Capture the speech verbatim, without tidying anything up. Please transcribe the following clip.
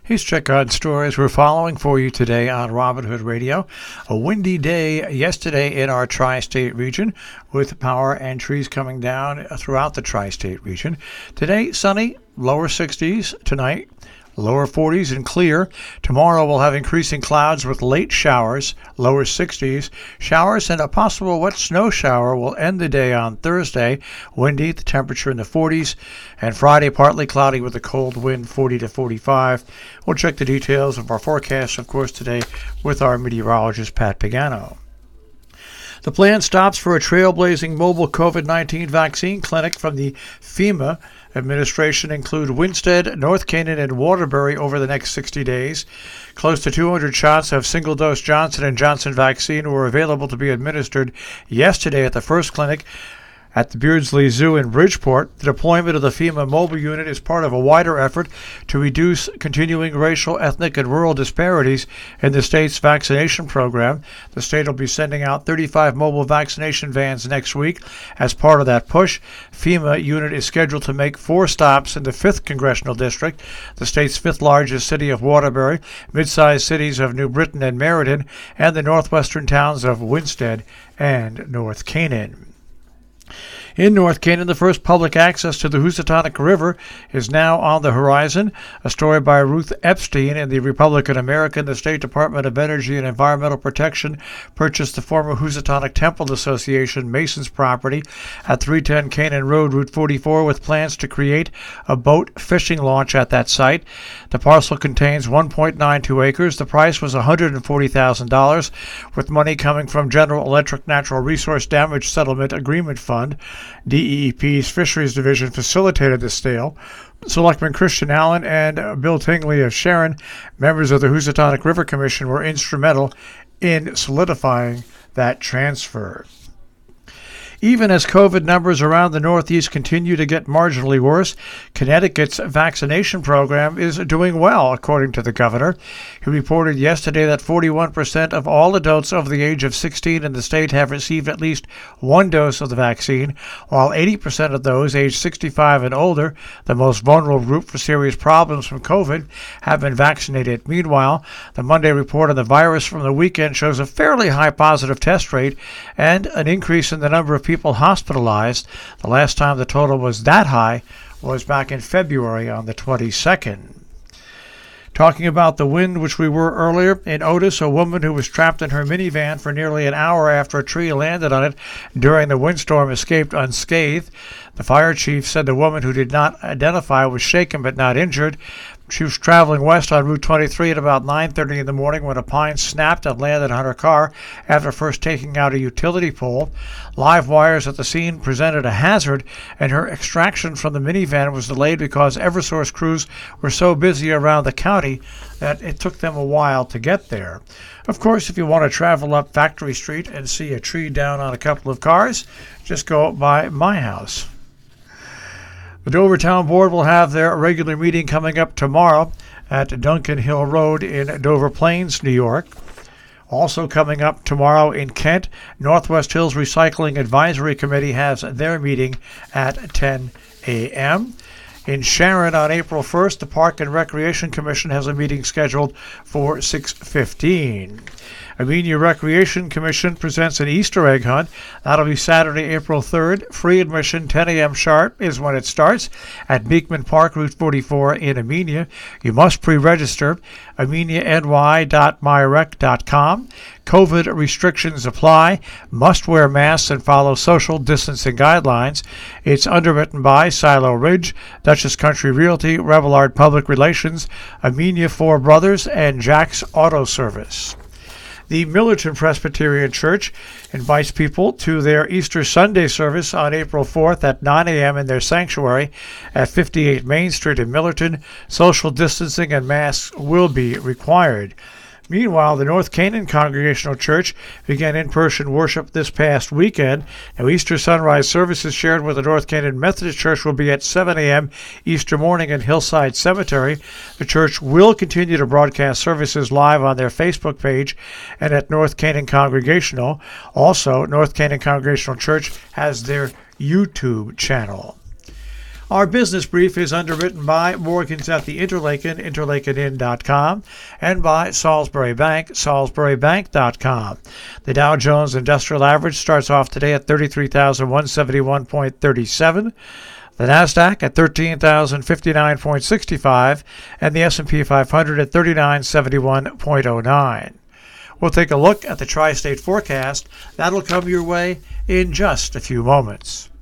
Here's Check On Stories we're following for you today on Robin Hood Radio. A windy day yesterday in our tri-state region with power and trees coming down throughout the tri-state region. Today, sunny, lower sixties. Tonight, lower forties and clear. Tomorrow we'll have increasing clouds with late showers, lower sixties. Showers and a possible wet snow shower will end the day on Thursday. Windy, the temperature in the forties. And Friday, partly cloudy with a cold wind, forty to forty-five. We'll check the details of our forecast, of course, today with our meteorologist, Pat Pagano. The plan stops for a trailblazing mobile COVID nineteen vaccine clinic from the FEMA administration include Winsted, North Canaan, and Waterbury over the next sixty days. Close to two hundred shots of single-dose Johnson and Johnson vaccine were available to be administered yesterday at the first clinic at the Beardsley Zoo in Bridgeport. The deployment of the FEMA mobile unit is part of a wider effort to reduce continuing racial, ethnic, and rural disparities in the state's vaccination program. The state will be sending out thirty-five mobile vaccination vans next week. As part of that push, FEMA unit is scheduled to make four stops in the fifth Congressional District, the state's fifth largest city of Waterbury, mid-sized cities of New Britain and Meriden, and the northwestern towns of Winsted and North Canaan. In North Canaan, the first public access to the Housatonic River is now on the horizon. A story by Ruth Epstein in the Republican American. The State Department of Energy and Environmental Protection purchased the former Housatonic Temple Association Masons property at three ten Canaan Road, Route forty-four, with plans to create a boat fishing launch at that site. The parcel contains one point nine two acres. The price was one hundred forty thousand dollars, with money coming from General Electric Natural Resource Damage Settlement Agreement Fund. D E E P's Fisheries Division facilitated the sale. Selectman Christian Allen and Bill Tingley of Sharon, members of the Housatonic River Commission, were instrumental in solidifying that transfer. Even as COVID numbers around the Northeast continue to get marginally worse, Connecticut's vaccination program is doing well, according to the governor. He reported yesterday that forty-one percent of all adults over the age of sixteen in the state have received at least one dose of the vaccine, while eighty percent of those aged sixty-five and older, the most vulnerable group for serious problems from COVID, have been vaccinated. Meanwhile, the Monday report on the virus from the weekend shows a fairly high positive test rate and an increase in the number of people People hospitalized. The last time the total was that high was back in February on the twenty-second. Talking about the wind, which we were earlier, in Otis, a woman who was trapped in her minivan for nearly an hour after a tree landed on it during the windstorm escaped unscathed. The fire chief said the woman, who did not identify, was shaken but not injured. She was traveling west on Route twenty-three at about nine thirty in the morning when a pine snapped and landed on her car after first taking out a utility pole. Live wires at the scene presented a hazard, and her extraction from the minivan was delayed because Eversource crews were so busy around the county that it took them a while to get there. Of course, if you want to travel up Factory Street and see a tree down on a couple of cars, just go by my house. The Dover Town Board will have their regular meeting coming up tomorrow at Duncan Hill Road in Dover Plains, New York. Also coming up tomorrow in Kent, Northwest Hills Recycling Advisory Committee has their meeting at ten a.m. In Sharon on April first, the Park and Recreation Commission has a meeting scheduled for six fifteen. Amenia Recreation Commission presents an Easter egg hunt. That'll be Saturday, April third. Free admission, ten a.m. sharp is when it starts at Beekman Park, Route forty-four in Amenia. You must pre-register. amenia n y dot my rec dot com. COVID restrictions apply. Must wear masks and follow social distancing guidelines. It's underwritten by Silo Ridge, Dutchess Country Realty, Revillard Public Relations, Amenia Four Brothers, and Jack's Auto Service. The Millerton Presbyterian Church invites people to their Easter Sunday service on April fourth at nine a.m. in their sanctuary at fifty-eight Main Street in Millerton. Social distancing and masks will be required. Meanwhile, the North Canaan Congregational Church began in-person worship this past weekend. Now, Easter sunrise services shared with the North Canaan Methodist Church will be at seven a.m. Easter morning in Hillside Cemetery. The church will continue to broadcast services live on their Facebook page and at North Canaan Congregational. Also, North Canaan Congregational Church has their YouTube channel. Our business brief is underwritten by Morgans at the Interlaken, interlaken inn dot com, and by Salisbury Bank, salisbury bank dot com. The Dow Jones Industrial Average starts off today at thirty-three thousand one hundred seventy-one point three seven. The Nasdaq at thirteen thousand fifty-nine point six five, and the S and P five hundred at thirty-nine seventy-one point oh nine. We'll take a look at the tri-state forecast. That'll come your way in just a few moments.